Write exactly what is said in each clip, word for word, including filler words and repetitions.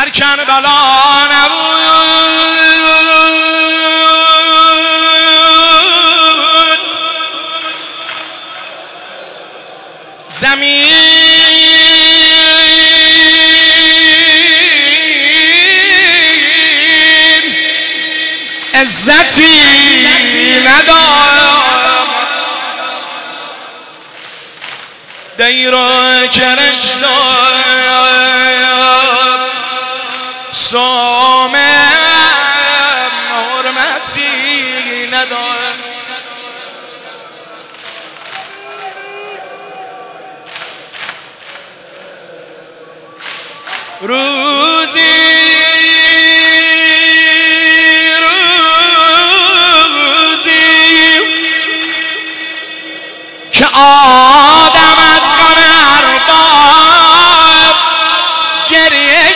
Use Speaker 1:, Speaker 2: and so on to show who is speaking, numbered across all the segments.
Speaker 1: در کربلا نبود زمین عزتی نداشت دیر کرش داد سوم حرمتی نداد روزی روزی که آدم از غم ارباب گریه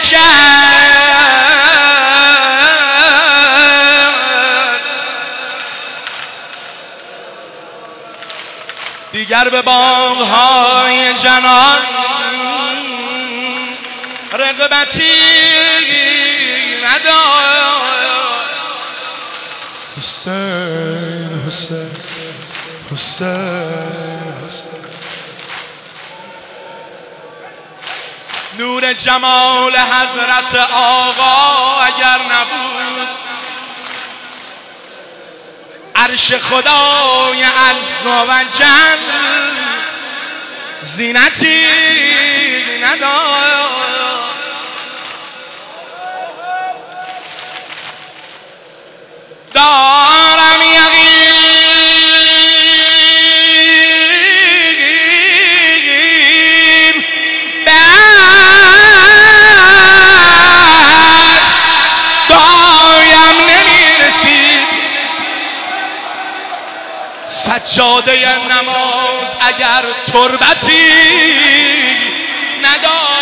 Speaker 1: کرد دیگر به باغ‌های جنان رغبتی ندارد
Speaker 2: حسین حسین حسین
Speaker 1: نور جمال حضرت آقا اگر نبود عرش خدای عز و جل زینتی ندارد دارم یقین بهش دایم نمیرسید سجاده نماز اگر تربتی نداشت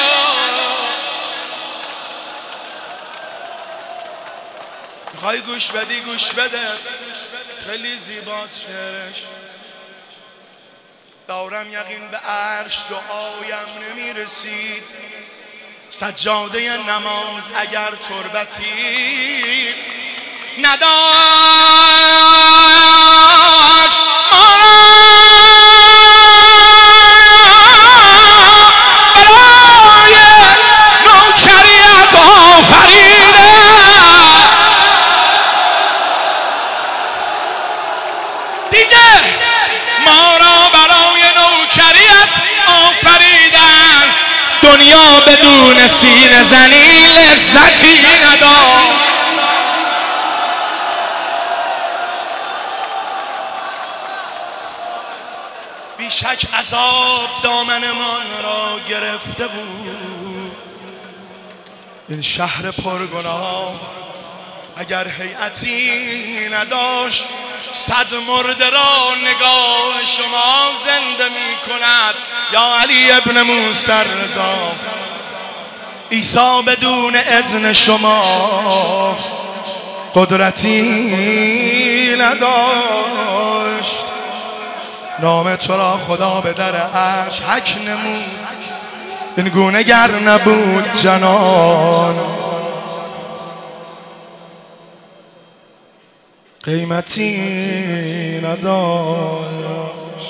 Speaker 1: میخوای گوش بدی گوش بده خیلی زیباست شعرش دارم یقین به عرش دعایم نمیرسید سجاده نماز اگر تربتی نداشت ما را برای نوکریت آفریده دیگه ما را برای نوکریت آفریدن دنیا بدون سینه زنی لذتی نداشت بیشک عذاب دامنمان را گرفته بود این شهر پرگناه اگر هیئتی نداشت صد مرده را نگاه شما زنده می کند یا علی ابن موسی رضا عیسی بدون اذن شما قدرتی نداشت نام تو را خدا به در عرش حک نمود این گونه گر نبود جنان قیمتی نداشت